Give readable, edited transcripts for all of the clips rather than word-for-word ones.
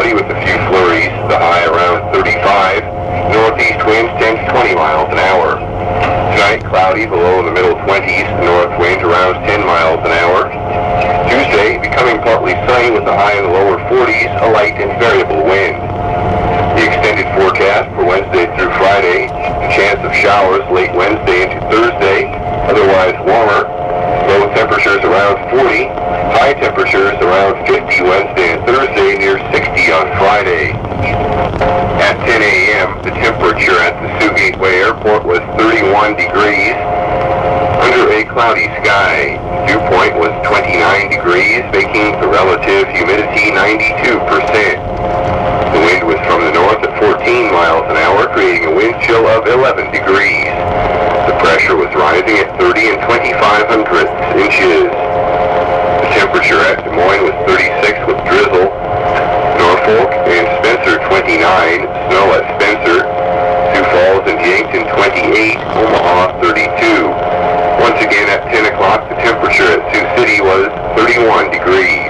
cloudy with a few flurries, the high around 35. Northeast winds 10 to 20 miles an hour. Tonight, cloudy, the low in the middle 20s, north wind around 10 miles an hour. Tuesday, becoming partly sunny with the high in the lower 40s, a light and variable wind. The extended forecast for Wednesday through Friday, a chance of showers late Wednesday into Thursday, otherwise warmer. Low temperatures around 40, high temperatures around 50 Wednesday and Thursday, near 60 on Friday. At 10 a.m., the temperature at the Sioux Gateway Airport was 31 degrees under a cloudy sky. Dew point was 29 degrees, making the relative humidity 92%. The wind was from the north at 14 miles an hour, creating a wind chill of 11 degrees. The pressure was rising at 30 and 25 inches. The temperature at Des Moines was 36 with drizzle. Norfolk and Spencer 29, snow at Spencer. Sioux Falls and Yankton 28, Omaha 32. Once again at 10 o'clock, the temperature at Sioux City was 31 degrees.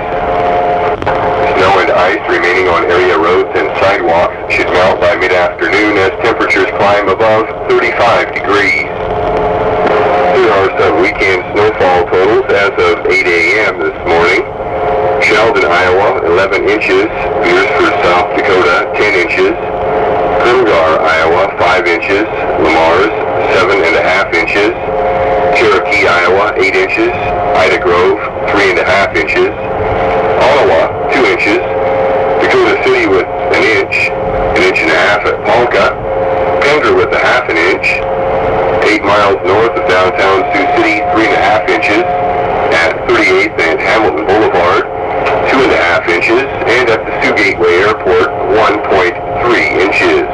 Snow and ice remaining on area roads and sidewalks should melt by mid-afternoon as temperatures climb above 35 degrees. Here are some weekend snowfall totals as of 8 a.m. this morning. Sheldon, Iowa, 11 inches. Beersford, South Dakota, 10 inches. Kruger, Iowa, 5 inches. Lamars, 7.5 inches. Cherokee, Iowa, 8 inches. Ida Grove, 3.5 inches. Ottawa, 2 inches. Dakota City with an inch and a half at Polka. Pender with a half an inch. 8 miles north of downtown Sioux City, 3.5 inches. At 38th and Hamilton Boulevard, 2.5 inches. And at the Sioux Gateway Airport, 1.3 inches.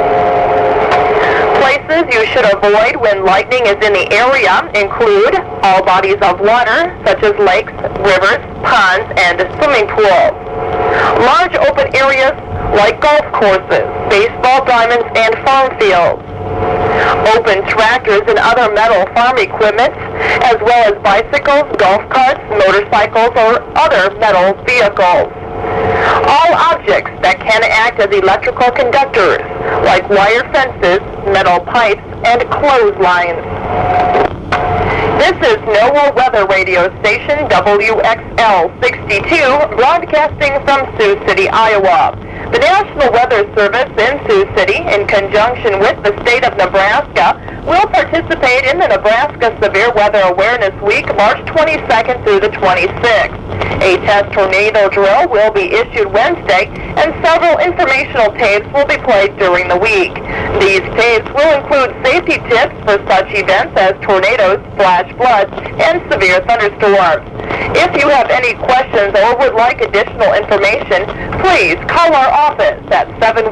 Places you should avoid when lightning is in the area include all bodies of water, such as lakes, rivers, ponds, and swimming pools. Large open areas like golf courses, baseball diamonds, and farm fields. Open tractors and other metal farm equipment, as well as bicycles, golf carts, motorcycles, or other metal vehicles. All objects that can act as electrical conductors, like wire fences, metal pipes, and clotheslines. This is NOAA Weather Radio Station WXL 62, broadcasting from Sioux City, Iowa. The National Weather Service in Sioux City, in conjunction with the state of Nebraska, will participate in the Nebraska Severe Weather Awareness Week, March 22nd through the 26th. A test tornado drill will be issued Wednesday, and several informational tapes will be played during the week. These tapes will include safety tips for such events as tornadoes, flash floods, and severe thunderstorms. If you have any questions or would like additional information, please call our office at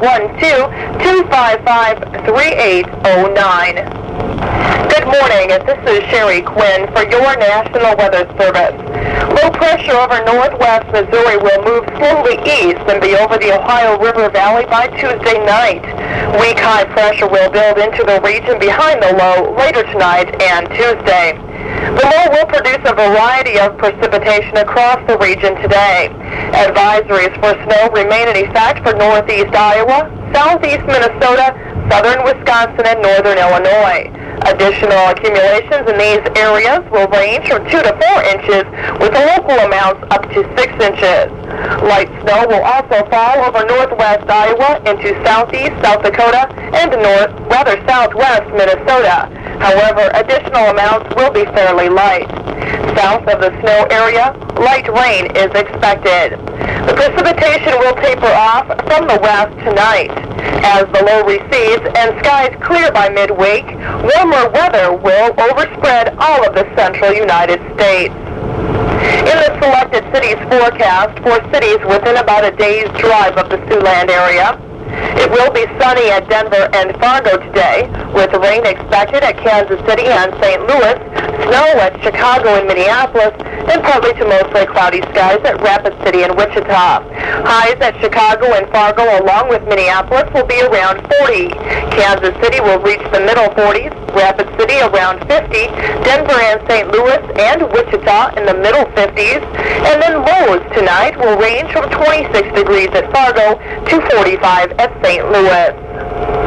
712-255-3809. Good morning, this is Sherry Quinn for your National Weather Service. Low pressure over northwest Missouri will move slowly east and be over the Ohio River Valley by Tuesday night. Weak high pressure will build into the region behind the low later tonight and Tuesday. The low will produce a variety of precipitation across the region today. Advisories for snow remain in effect for northeast Iowa, southeast Minnesota, southern Wisconsin, and northern Illinois. Additional accumulations in these areas will range from 2 to 4 inches, with local amounts up to 6 inches. Light snow will also fall over northwest Iowa into southeast South Dakota and southwest Minnesota. However, additional amounts will be fairly light. South of the snow area, light rain is expected. The precipitation will taper off from the west tonight. As the low recedes and skies clear by midweek, warmer weather will overspread all of the central United States. In the selected cities forecast for cities within about a day's drive of the Siouxland area, it will be sunny at Denver and Fargo today, with rain expected at Kansas City and St. Louis, snow at Chicago and Minneapolis, and partly to mostly cloudy skies at Rapid City and Wichita. Highs at Chicago and Fargo along with Minneapolis will be around 40. Kansas City will reach the middle 40s, Rapid City around 50, Denver and St. Louis and Wichita in the middle 50s, and then lower lows tonight will range from 26 degrees at Fargo to 45 at St. Louis.